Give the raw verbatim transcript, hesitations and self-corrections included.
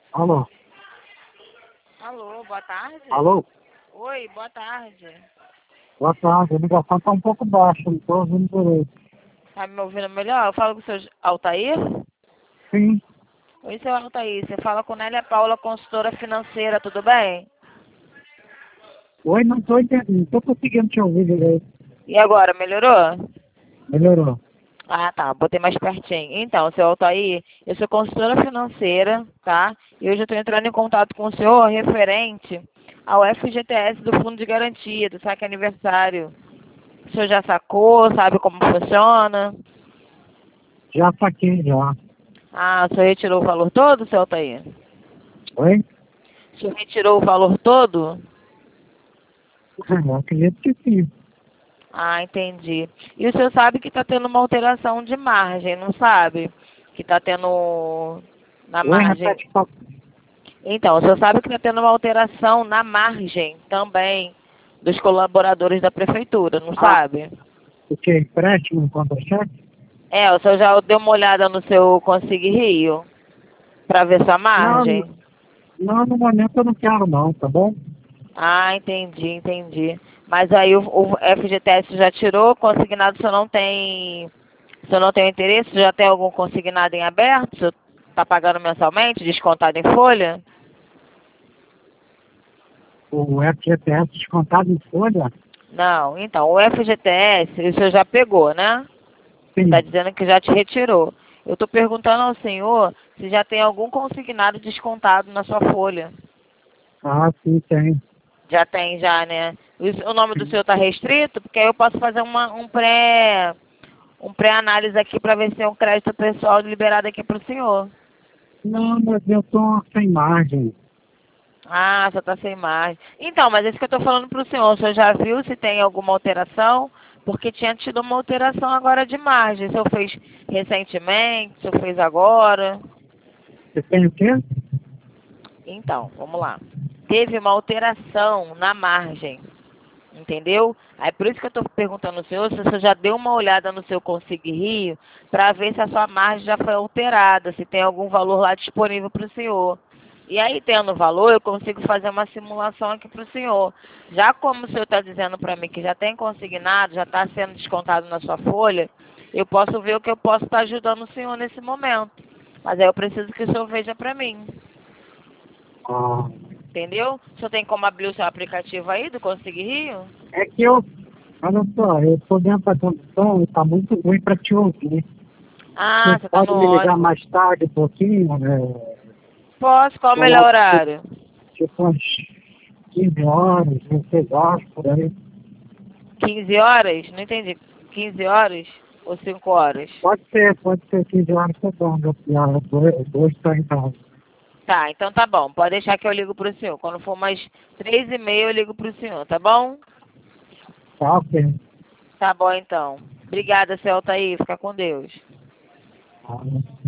Alô? Alô, boa tarde. Alô? Oi, boa tarde. Boa tarde. A ligação está um pouco baixa, não estou ouvindo direito. Tá me ouvindo melhor? Eu falo com o seu Altair? Sim. Oi, seu Altair. Você fala com Nélia Paula, consultora financeira, tudo bem? Oi, não estou entendendo. Não estou conseguindo te ouvir direito. E agora, melhorou? Melhorou. Ah, tá. Botei mais pertinho. Então, seu Altair, eu sou consultora financeira, tá? E hoje eu estou entrando em contato com o senhor referente ao F G T S do Fundo de Garantia, do saque aniversário. O senhor já sacou? Sabe como funciona? Já saquei, já. Ah, o senhor retirou o valor todo, seu Altair? Oi? O senhor retirou o valor todo? Eu acredito que sim. Ah, entendi. E o senhor sabe que está tendo uma alteração de margem, não sabe? Que está tendo na Oi, margem. repete, por favor. Então, o senhor sabe que está tendo uma alteração na margem também dos colaboradores da prefeitura, não Ah, sabe? o que? Empréstimo, contra-cheque? É, o senhor já deu uma olhada no seu Consigue Rio para ver sua Não, margem? não, no momento eu não quero não, tá bom? Ah, entendi, entendi. Mas aí o, o F G T S já tirou, consignado o senhor não tem. O senhor não tem interesse? Já tem algum consignado em aberto? O senhor está pagando mensalmente, descontado em folha? O F G T S descontado em folha? Não, então, o F G T S, o senhor já pegou, né? Está Sim. dizendo que já te retirou. Eu estou perguntando ao senhor se já tem algum consignado descontado na sua folha. Ah, sim, tem. Já tem, já, né? O o nome do senhor está restrito? Porque aí eu posso fazer uma, um pré... um pré-análise aqui para ver se é um crédito pessoal liberado aqui para o senhor. Não, mas eu tô sem margem. Ah, só tá sem margem. Então, mas é isso que eu tô falando pro senhor. O senhor já viu se tem alguma alteração? Porque tinha tido uma alteração agora de margem. O senhor fez recentemente? O senhor fez agora? Você tem o quê? Então, vamos lá. Teve uma alteração na margem. Entendeu? Aí por isso que eu estou perguntando ao senhor se o senhor já deu uma olhada no seu Consigue Rio para ver se a sua margem já foi alterada, se tem algum valor lá disponível para o senhor. E aí, tendo valor, eu consigo fazer uma simulação aqui para o senhor. Já como o senhor está dizendo para mim que já tem consignado, já está sendo descontado na sua folha, eu posso ver o que eu posso estar ajudando o senhor nesse momento. Mas aí eu preciso que o senhor veja para mim. Ah, Entendeu? O senhor tem como abrir o seu aplicativo aí do Consigue Rio? é que eu, olha só, eu tô dentro da condição e tá muito ruim para te ouvir. Ah, Você você tá no pode me ligar ônibus. mais tarde um pouquinho, né? Posso? Qual o Sei lá, melhor tipo, horário? tipo umas quinze horas, dezesseis horas, por aí. quinze horas? Não entendi. quinze horas ou cinco horas? Pode ser, pode ser quinze horas, tá bom. Eu, eu, dois, dois tá em casa. Tá, então tá bom. Pode deixar que eu ligo pro senhor. Quando for mais três e meia eu ligo pro senhor, tá bom? Tá, ok. Tá bom então. Obrigada, seu Altair. Fica com Deus. Tá.